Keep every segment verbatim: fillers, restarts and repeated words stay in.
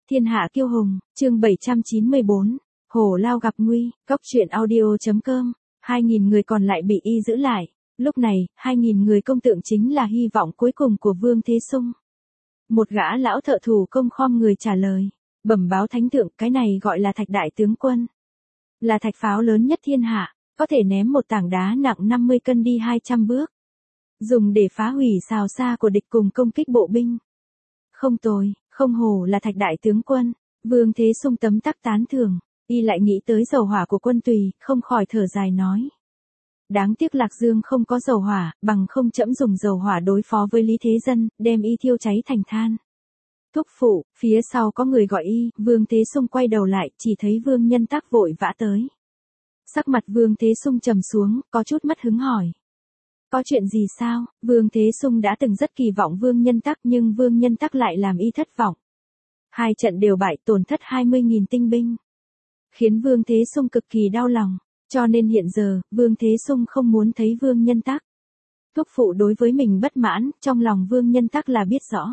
Thiên hạ kiêu hùng, chương bảy trăm chín mươi bốn, Hổ Lao gặp nguy, Cóc truyện audio.com, hai nghìn người còn lại bị y giữ lại. Lúc này, hai nghìn người công tượng chính là hy vọng cuối cùng của Vương Thế Sung. Một gã lão thợ thủ công khom người trả lời, bẩm báo thánh thượng, cái này gọi là thạch đại tướng quân. Là thạch pháo lớn nhất thiên hạ, có thể ném một tảng đá nặng năm mươi cân đi hai trăm bước. Dùng để phá hủy xào xa của địch cùng công kích bộ binh. Không tồi, không hổ là thạch đại tướng quân. Vương Thế Sung tấm tắc tán thưởng, y lại nghĩ tới dầu hỏa của quân Tùy, không khỏi thở dài nói. Đáng tiếc Lạc Dương không có dầu hỏa, bằng không trẫm dùng dầu hỏa đối phó với Lý Thế Dân, đem y thiêu cháy thành than. Thúc phụ, phía sau có người gọi y, Vương Thế Sung quay đầu lại, chỉ thấy Vương Nhân Tắc vội vã tới. Sắc mặt Vương Thế Sung trầm xuống, có chút mất hứng hỏi. Có chuyện gì sao? Vương Thế Sung đã từng rất kỳ vọng Vương Nhân Tắc, nhưng Vương Nhân Tắc lại làm y thất vọng. Hai trận đều bại, tổn thất hai mươi nghìn tinh binh. Khiến Vương Thế Sung cực kỳ đau lòng, cho nên hiện giờ, Vương Thế Sung không muốn thấy Vương Nhân Tắc. Thúc phụ đối với mình bất mãn, trong lòng Vương Nhân Tắc là biết rõ.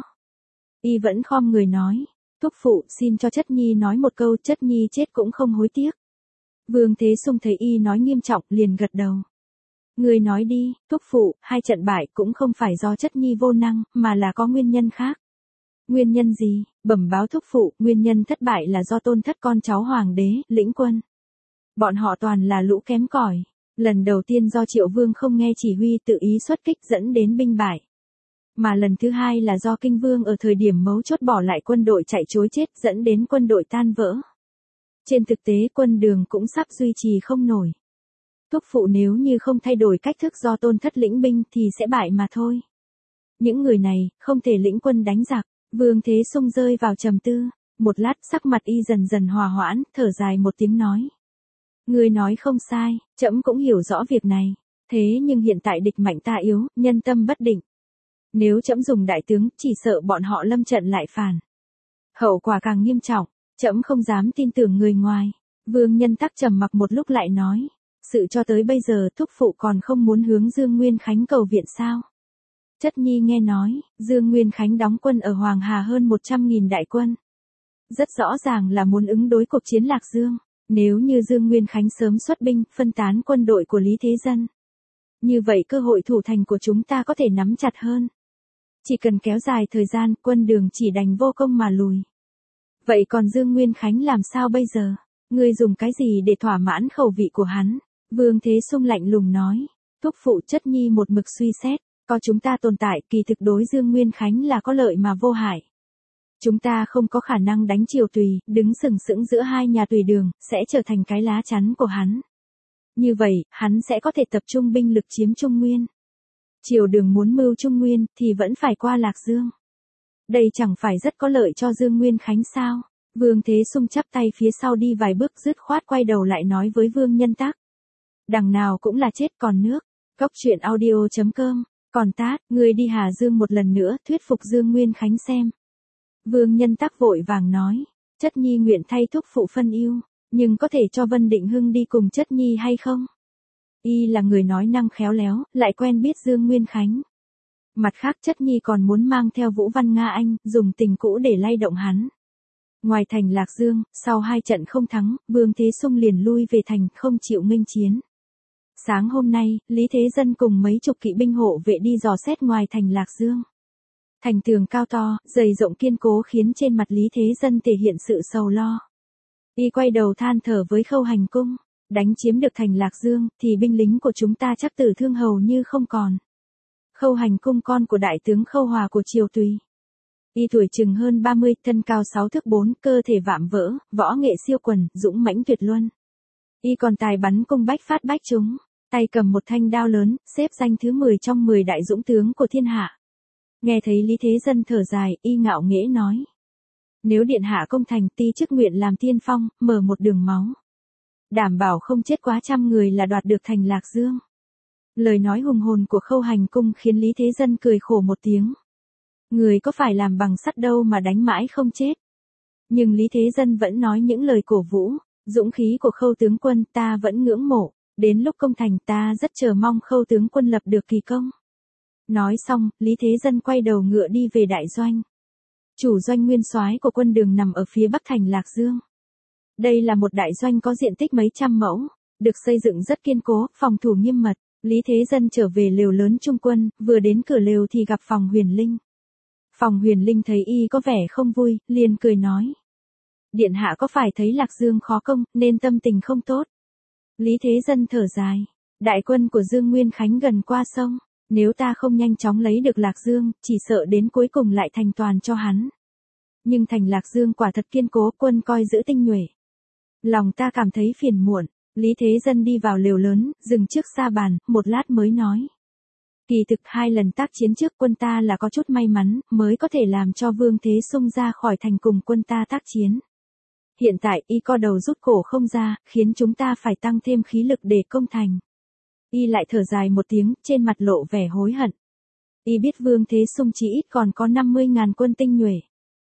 Y vẫn khom người nói, thúc phụ xin cho Chất Nhi nói một câu, Chất Nhi chết cũng không hối tiếc. Vương Thế Sung thấy y nói nghiêm trọng, liền gật đầu. Người nói đi, thúc phụ, hai trận bại cũng không phải do Chất Nhi vô năng, mà là có nguyên nhân khác. Nguyên nhân gì? Bẩm báo thúc phụ, nguyên nhân thất bại là do Tôn Thất con cháu hoàng đế, lĩnh quân. Bọn họ toàn là lũ kém cỏi. Lần đầu tiên do Triệu Vương không nghe chỉ huy tự ý xuất kích dẫn đến binh bại. Mà lần thứ hai là do Kinh Vương ở thời điểm mấu chốt bỏ lại quân đội chạy trối chết dẫn đến quân đội tan vỡ. Trên thực tế quân Đường cũng sắp duy trì không nổi. Thúc phụ nếu như không thay đổi cách thức do Tôn Thất lĩnh binh thì sẽ bại mà thôi. Những người này, không thể lĩnh quân đánh giặc. Vương Thế Sung rơi vào trầm tư. Một lát sắc mặt y dần dần hòa hoãn, thở dài một tiếng nói. Người nói không sai, trẫm cũng hiểu rõ việc này. Thế nhưng hiện tại địch mạnh ta yếu, nhân tâm bất định. Nếu trẫm dùng đại tướng, chỉ sợ bọn họ lâm trận lại phản. Hậu quả càng nghiêm trọng, trẫm không dám tin tưởng người ngoài. Vương Nhân Tắc trầm mặc một lúc lại nói. Sự cho tới bây giờ thúc phụ còn không muốn hướng Dương Nguyên Khánh cầu viện sao? Chất Nhi nghe nói, Dương Nguyên Khánh đóng quân ở Hoàng Hà hơn một trăm nghìn đại quân. Rất rõ ràng là muốn ứng đối cuộc chiến Lạc Dương. Nếu như Dương Nguyên Khánh sớm xuất binh, phân tán quân đội của Lý Thế Dân. Như vậy cơ hội thủ thành của chúng ta có thể nắm chặt hơn. Chỉ cần kéo dài thời gian, quân Đường chỉ đành vô công mà lùi. Vậy còn Dương Nguyên Khánh làm sao bây giờ? Ngươi dùng cái gì để thỏa mãn khẩu vị của hắn? Vương Thế Sung lạnh lùng nói. Thúc phụ Chất Nhi một mực suy xét, có chúng ta tồn tại kỳ thực đối Dương Nguyên Khánh là có lợi mà vô hại. Chúng ta không có khả năng đánh Triều Tùy, đứng sừng sững giữa hai nhà Tùy Đường, sẽ trở thành cái lá chắn của hắn. Như vậy, hắn sẽ có thể tập trung binh lực chiếm Trung Nguyên. Triều Đường muốn mưu Trung Nguyên, thì vẫn phải qua Lạc Dương. Đây chẳng phải rất có lợi cho Dương Nguyên Khánh sao? Vương Thế Sung chắp tay phía sau đi vài bước dứt khoát quay đầu lại nói với Vương Nhân Tắc. Đằng nào cũng là chết còn nước. Cóc truyện audio.com, còn tát, người đi Hà Dương một lần nữa, thuyết phục Dương Nguyên Khánh xem. Vương Nhân Tắc vội vàng nói, Chất Nhi nguyện thay thúc phụ phân ưu, nhưng có thể cho Vân Định Hưng đi cùng Chất Nhi hay không? Y là người nói năng khéo léo, lại quen biết Dương Nguyên Khánh. Mặt khác Chất Nhi còn muốn mang theo Vũ Văn Nga Anh, dùng tình cũ để lay động hắn. Ngoài thành Lạc Dương, sau hai trận không thắng, Vương Thế Sung liền lui về thành, không chịu nghênh chiến. Sáng hôm nay, Lý Thế Dân cùng mấy chục kỵ binh hộ vệ đi dò xét ngoài thành Lạc Dương. Thành tường cao to, dày rộng kiên cố khiến trên mặt Lý Thế Dân thể hiện sự sầu lo. Y quay đầu than thở với Khâu Hành Cung, đánh chiếm được thành Lạc Dương, thì binh lính của chúng ta chắc tử thương hầu như không còn. Khâu Hành Cung con của đại tướng Khâu Hòa của Triều Tùy. Y tuổi chừng hơn ba mươi, thân cao sáu thước bốn, cơ thể vạm vỡ, võ nghệ siêu quần, dũng mãnh tuyệt luân. Y còn tài bắn cung bách phát bách trúng, tay cầm một thanh đao lớn, xếp danh thứ mười trong mười đại dũng tướng của thiên hạ. Nghe thấy Lý Thế Dân thở dài, y ngạo nghễ nói. Nếu điện hạ công thành, ti chức nguyện làm tiên phong, mở một đường máu. Đảm bảo không chết quá trăm người là đoạt được thành Lạc Dương. Lời nói hùng hồn của Khâu Hành Cung khiến Lý Thế Dân cười khổ một tiếng. Người có phải làm bằng sắt đâu mà đánh mãi không chết. Nhưng Lý Thế Dân vẫn nói những lời cổ vũ, dũng khí của Khâu tướng quân ta vẫn ngưỡng mộ, đến lúc công thành ta rất chờ mong Khâu tướng quân lập được kỳ công. Nói xong, Lý Thế Dân quay đầu ngựa đi về đại doanh. Chủ doanh nguyên soái của quân Đường nằm ở phía bắc thành Lạc Dương. Đây là một đại doanh có diện tích mấy trăm mẫu, được xây dựng rất kiên cố, phòng thủ nghiêm mật. Lý Thế Dân trở về lều lớn trung quân, vừa đến cửa lều thì gặp Phòng Huyền Linh. Phòng Huyền Linh thấy y có vẻ không vui, liền cười nói. Điện hạ có phải thấy Lạc Dương khó công, nên tâm tình không tốt? Lý Thế Dân thở dài. Đại quân của Dương Nguyên Khánh gần qua sông. Nếu ta không nhanh chóng lấy được Lạc Dương, chỉ sợ đến cuối cùng lại thành toàn cho hắn. Nhưng thành Lạc Dương quả thật kiên cố, quân coi giữ tinh nhuệ. Lòng ta cảm thấy phiền muộn. Lý Thế Dân đi vào lều lớn, dừng trước sa bàn, một lát mới nói. Kỳ thực hai lần tác chiến trước quân ta là có chút may mắn, mới có thể làm cho Vương Thế Sung ra khỏi thành cùng quân ta tác chiến. Hiện tại y co đầu rút cổ không ra, khiến chúng ta phải tăng thêm khí lực để công thành. Y lại thở dài một tiếng, trên mặt lộ vẻ hối hận. Y biết Vương Thế Sung chỉ ít còn có năm mươi ngàn quân tinh nhuệ.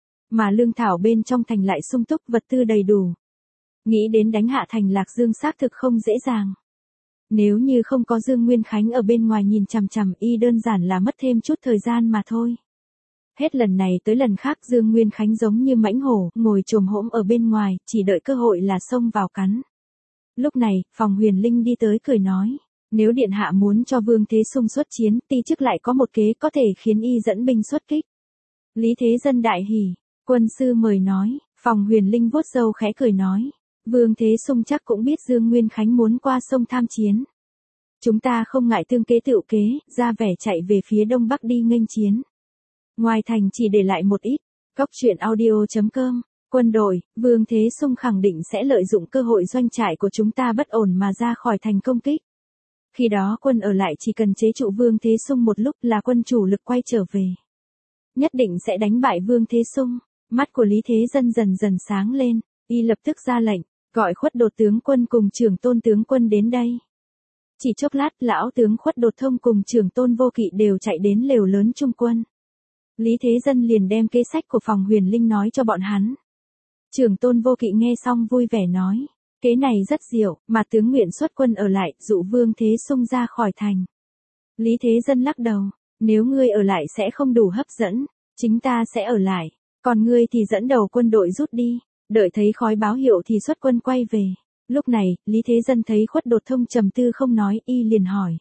Mà lương thảo bên trong thành lại sung túc, vật tư đầy đủ. Nghĩ đến đánh hạ thành Lạc Dương xác thực không dễ dàng. Nếu như không có Dương Nguyên Khánh ở bên ngoài nhìn chằm chằm, y đơn giản là mất thêm chút thời gian mà thôi. Hết lần này tới lần khác Dương Nguyên Khánh giống như mãnh hổ, ngồi chồm hổm ở bên ngoài, chỉ đợi cơ hội là xông vào cắn. Lúc này, Phòng Huyền Linh đi tới cười nói. Nếu điện hạ muốn cho Vương Thế Sung xuất chiến, ti chức lại có một kế có thể khiến y dẫn binh xuất kích. Lý Thế Dân đại hỉ, quân sư mời nói. Phòng Huyền Linh vuốt râu khẽ cười nói. Vương Thế Sung chắc cũng biết Dương Nguyên Khánh muốn qua sông tham chiến. Chúng ta không ngại tương kế tựu kế, ra vẻ chạy về phía đông bắc đi nghênh chiến. Ngoài thành chỉ để lại một ít. Cóc truyện audio chấm com. Quân đội, Vương Thế Sung khẳng định sẽ lợi dụng cơ hội doanh trại của chúng ta bất ổn mà ra khỏi thành công kích. Khi đó quân ở lại chỉ cần chế trụ Vương Thế Sung một lúc là quân chủ lực quay trở về. Nhất định sẽ đánh bại Vương Thế Sung. Mắt của Lý Thế Dân dần dần sáng lên, y lập tức ra lệnh, gọi Khuất Đột tướng quân cùng Trưởng Tôn tướng quân đến đây. Chỉ chốc lát, lão tướng Khuất Đột Thông cùng Trưởng Tôn Vô Kỵ đều chạy đến lều lớn trung quân. Lý Thế Dân liền đem kế sách của Phòng Huyền Linh nói cho bọn hắn. Trưởng Tôn Vô Kỵ nghe xong vui vẻ nói, kế này rất diệu, mà tướng nguyện xuất quân ở lại, dụ Vương Thế Sung ra khỏi thành. Lý Thế Dân lắc đầu, nếu ngươi ở lại sẽ không đủ hấp dẫn, chính ta sẽ ở lại, còn ngươi thì dẫn đầu quân đội rút đi, đợi thấy khói báo hiệu thì xuất quân quay về. Lúc này, Lý Thế Dân thấy Khuất Đột Thông trầm tư không nói, y liền hỏi.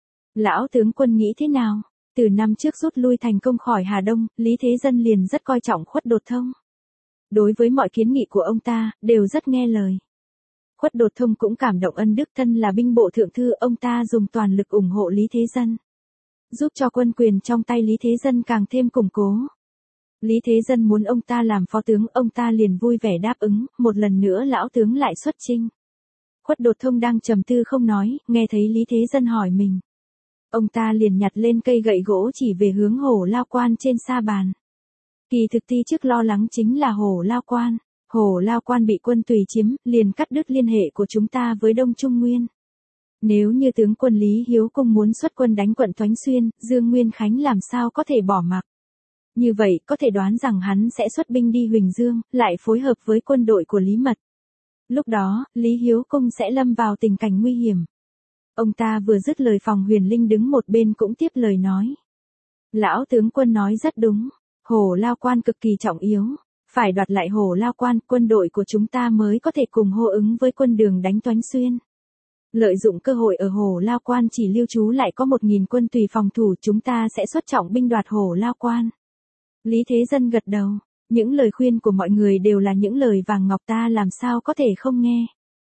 Lão tướng quân nghĩ thế nào? Từ năm trước rút lui thành công khỏi Hà Đông, Lý Thế Dân liền rất coi trọng Khuất Đột Thông. Đối với mọi kiến nghị của ông ta, đều rất nghe lời. Khuất Đột Thông cũng cảm động ân đức, thân là binh bộ thượng thư, ông ta dùng toàn lực ủng hộ Lý Thế Dân, giúp cho quân quyền trong tay Lý Thế Dân càng thêm củng cố. Lý Thế Dân muốn ông ta làm phó tướng, ông ta liền vui vẻ đáp ứng, một lần nữa lão tướng lại xuất chinh. Khuất Đột Thông đang trầm tư không nói, nghe thấy Lý Thế Dân hỏi mình. Ông ta liền nhặt lên cây gậy gỗ chỉ về hướng Hổ Lao Quan trên sa bàn. Kỳ thực ti trước lo lắng chính là Hổ Lao Quan. Hổ Lao Quan bị quân Tùy chiếm, liền cắt đứt liên hệ của chúng ta với Đông Trung Nguyên. Nếu như tướng quân Lý Hiếu Cung muốn xuất quân đánh quận Thoánh Xuyên, Dương Nguyên Khánh làm sao có thể bỏ mặc. Như vậy, có thể đoán rằng hắn sẽ xuất binh đi Huỳnh Dương, lại phối hợp với quân đội của Lý Mật. Lúc đó, Lý Hiếu Cung sẽ lâm vào tình cảnh nguy hiểm. Ông ta vừa dứt lời, Phòng Huyền Linh đứng một bên cũng tiếp lời nói. Lão tướng quân nói rất đúng, Hổ Lao Quan cực kỳ trọng yếu. Phải đoạt lại Hổ Lao Quan, quân đội của chúng ta mới có thể cùng hô ứng với quân Đường đánh Toánh Xuyên. Lợi dụng cơ hội ở Hổ Lao Quan chỉ lưu trú lại có một nghìn quân Tùy phòng thủ, chúng ta sẽ xuất trọng binh đoạt Hổ Lao Quan. Lý Thế Dân gật đầu, những lời khuyên của mọi người đều là những lời vàng ngọc, ta làm sao có thể không nghe.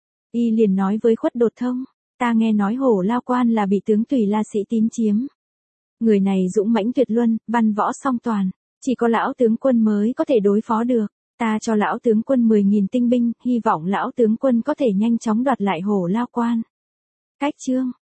Y liền nói với Khuất Đột Thông, ta nghe nói Hổ Lao Quan là bị tướng Tùy La Sĩ Tín chiếm. Người này dũng mãnh tuyệt luân, văn võ song toàn. Chỉ có lão tướng quân mới có thể đối phó được. Ta cho lão tướng quân mười nghìn tinh binh, hy vọng lão tướng quân có thể nhanh chóng đoạt lại Hổ Lao Quan. Cách chương